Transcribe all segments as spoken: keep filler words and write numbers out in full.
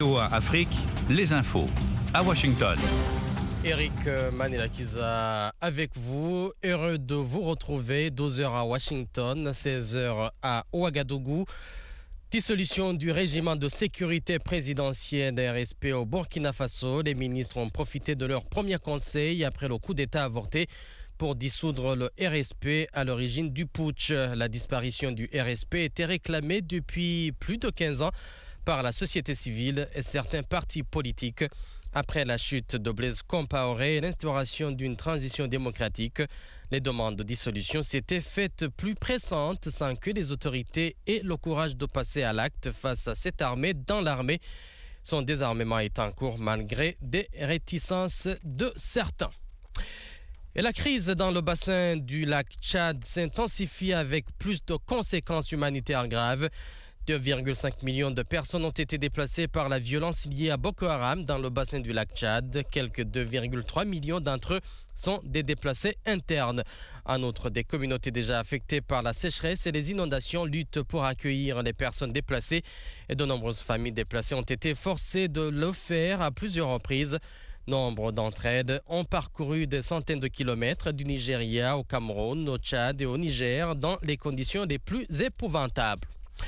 V O A Afrique, les infos à Washington. Eric Manelakiza avec vous, heureux de vous retrouver, douze heures à Washington, seize heures à Ouagadougou. Dissolution du régiment de sécurité présidentielle R S P au Burkina Faso. Les ministres ont profité de leur premier conseil après le coup d'État avorté pour dissoudre le R S P à l'origine du putsch. La disparition du R S P était réclamée depuis plus de quinze ans par la société civile et certains partis politiques. Après la chute de Blaise Compaoré et l'instauration d'une transition démocratique, les demandes de dissolution s'étaient faites plus pressantes sans que les autorités aient le courage de passer à l'acte face à cette armée dans l'armée. Son désarmement est en cours malgré des réticences de certains. Et la crise dans le bassin du lac Tchad s'intensifie avec plus de conséquences humanitaires graves. deux virgule cinq millions de personnes ont été déplacées par la violence liée à Boko Haram dans le bassin du lac Tchad. Quelques deux virgule trois millions d'entre eux sont des déplacés internes. En outre, des communautés déjà affectées par la sécheresse et les inondations luttent pour accueillir les personnes déplacées. Et de nombreuses familles déplacées ont été forcées de le faire à plusieurs reprises. Nombre d'entre elles ont parcouru des centaines de kilomètres du Nigeria au Cameroun, au Tchad et au Niger dans les conditions les plus épouvantables.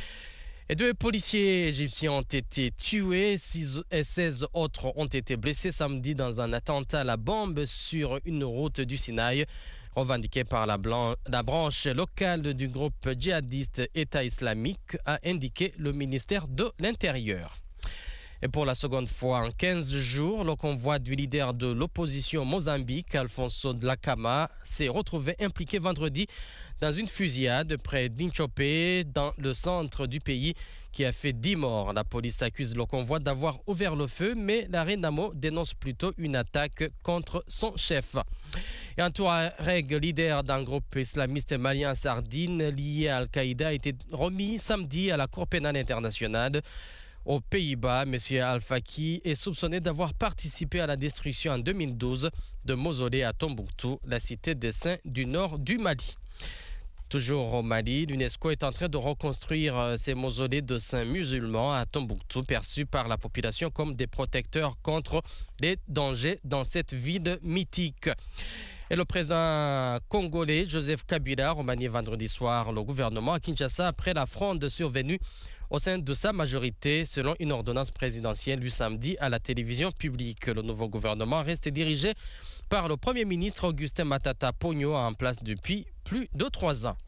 Et deux policiers égyptiens ont été tués et seize autres ont été blessés samedi dans un attentat à la bombe sur une route du Sinaï, revendiqué par la, blanc, la branche locale du groupe djihadiste État islamique, a indiqué le ministère de l'Intérieur. Et pour la seconde fois en quinze jours, le convoi du leader de l'opposition Mozambique, Alfonso Dhlakama, s'est retrouvé impliqué vendredi dans une fusillade près d'Inchopé, dans le centre du pays, qui a fait dix morts. La police accuse le convoi d'avoir ouvert le feu, mais la Renamo dénonce plutôt une attaque contre son chef. Et un Touareg, leader d'un groupe islamiste malien Sardine lié à Al-Qaïda, a été remis samedi à la Cour pénale internationale. Aux Pays-Bas, M. Al-Faki est soupçonné d'avoir participé à la destruction en deux mille douze de mausolées à Tombouctou, la cité des saints du nord du Mali. Toujours au Mali, l'UNESCO est en train de reconstruire ces mausolées de saints musulmans à Tombouctou, perçus par la population comme des protecteurs contre les dangers dans cette ville mythique. Et le président congolais Joseph Kabila remanié vendredi soir le gouvernement à Kinshasa après la fronde survenue au sein de sa majorité, selon une ordonnance présidentielle du samedi à la télévision publique. Le nouveau gouvernement reste dirigé par le Premier ministre Augustin Matata Ponyo, en place depuis plus de trois ans.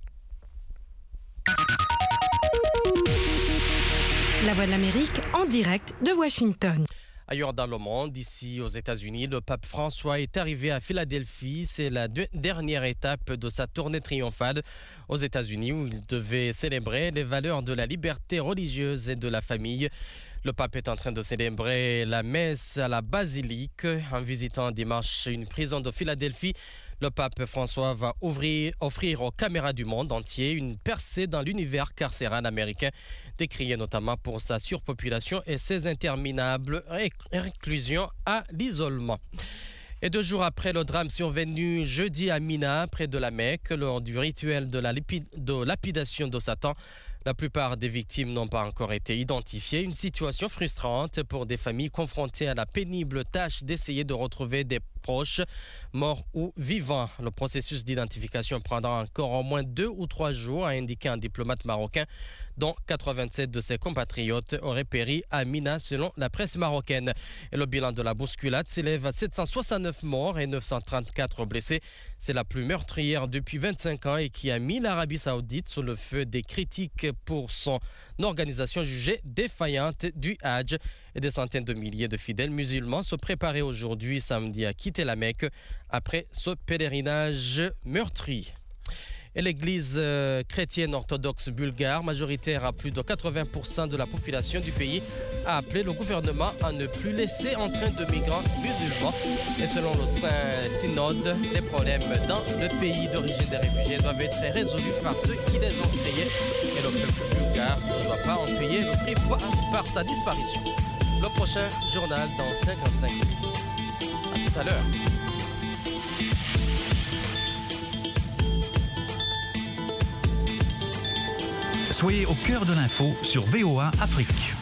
La Voix de l'Amérique en direct de Washington. Ailleurs dans le monde, ici aux États-Unis, le pape François est arrivé à Philadelphie. C'est la de- dernière étape de sa tournée triomphale aux États-Unis où il devait célébrer les valeurs de la liberté religieuse et de la famille. Le pape est en train de célébrer la messe à la basilique en visitant dimanche une prison de Philadelphie. Le pape François va ouvrir, offrir aux caméras du monde entier une percée dans l'univers carcéral américain, décrié notamment pour sa surpopulation et ses interminables réclusions à l'isolement. Et deux jours après le drame survenu jeudi à Mina, près de la Mecque, lors du rituel de la lipi- de lapidation de Satan, la plupart des victimes n'ont pas encore été identifiées. Une situation frustrante pour des familles confrontées à la pénible tâche d'essayer de retrouver des proches, morts ou vivants. Le processus d'identification prendra encore au moins deux ou trois jours, a indiqué un diplomate marocain, dont quatre-vingt-sept de ses compatriotes auraient péri à Mina, selon la presse marocaine. Et le bilan de la bousculade s'élève à sept cent soixante-neuf morts et neuf cent trente-quatre blessés. C'est la plus meurtrière depuis vingt-cinq ans et qui a mis l'Arabie Saoudite sous le feu des critiques pour son organisation jugée défaillante du Hajj. Et des centaines de milliers de fidèles musulmans se préparaient aujourd'hui, samedi, à quitter la Mecque après ce pèlerinage meurtrier. Et l'église euh, chrétienne orthodoxe bulgare, majoritaire à plus de quatre-vingts pour cent de la population du pays, a appelé le gouvernement à ne plus laisser entrer de migrants musulmans. Et selon le Saint-Synode, les problèmes dans le pays d'origine des réfugiés doivent être résolus par ceux qui les ont créés. Et le peuple bulgare ne doit pas en payer le prix par sa disparition. Le prochain journal dans cinquante-cinq minutes. À tout à l'heure. Soyez au cœur de l'info sur V O A Afrique.